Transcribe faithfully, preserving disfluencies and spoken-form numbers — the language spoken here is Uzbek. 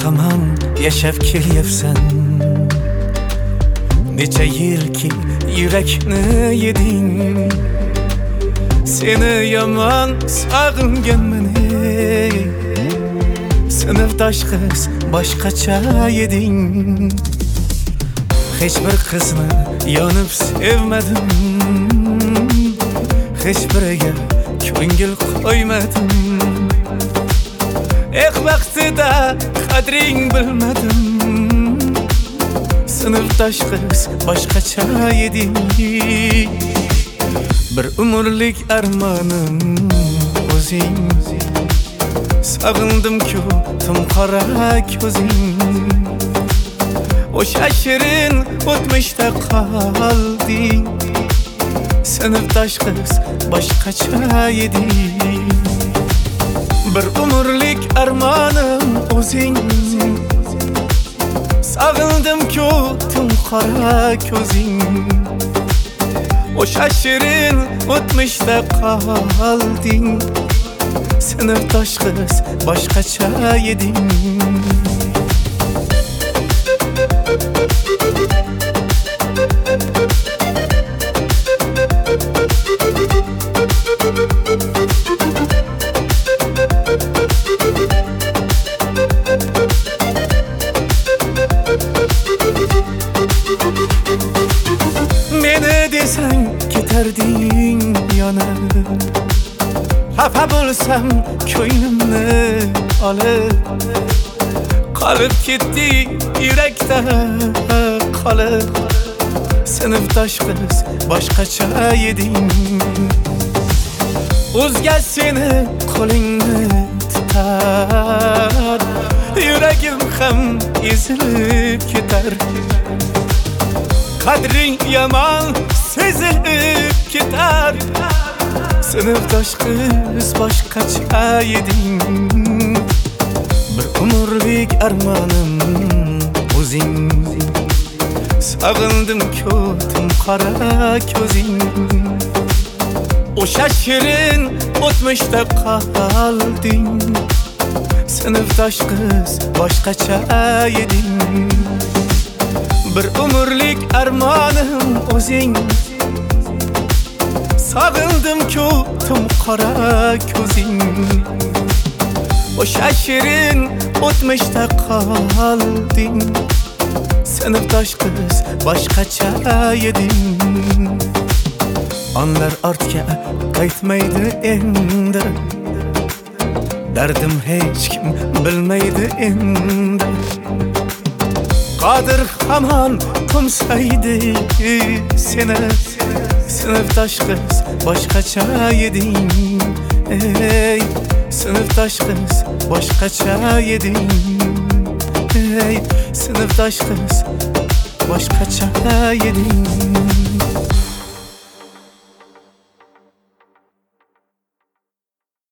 hamon yashab kelyapsan. Necha yilki yurakni yeding, seni yomon sog'inganman ey. Sinfdosh qiz boshqacha eding, hech bir qizni yonib sevmadim, hech biriga ko'ngil qo'ymadim. Eh vaqtida qadring bilmadim, sinfdosh qiz boshqacha eding. Bir umrlik armonim o'zing, sog'indim-ku tumqora ko'zing. O'sha shirin o'tmishda qolding, sinfdosh qiz boshqacha eding. Bir umrlik armonim o'zing, sog'indim-ku tumqora ko'zing. O'sha shirin o'tmishda qolding, sinfdosh qiz boshqacha eding. Meni desang ketarding yonib, xafa bo'lsam ko'nglimni olib, qolib ketding yurakda qolib. Sinfdosh qiz boshqacha eding, o'zga seni qo'lingni tutar, yuragim ham ezilib ketar. Qadring yomon sezilib ketar, sinfdosh qiz boshqacha eding. Bir umrlik armonim o'zing, sog'indim-ku tumqora ko'zing. O'sha shirin o'tmishda qolding, sinfdosh qiz boshqacha eding. Bir umrlik armonim o'zing, sog'indim-ku tumqora ko'zing. O'sha shirin o'tmishda qolding, sinfdosh qiz boshqacha eding. Onlar ortga qaytmaydi endi, dardim hech kim bilmaydi endi. Qodir hamon qo'msaydi seni, sinfdosh qiz boshqacha eding. Ey, sinfdosh qiz boshqacha eding. Ey, sinfdosh qiz boshqacha eding.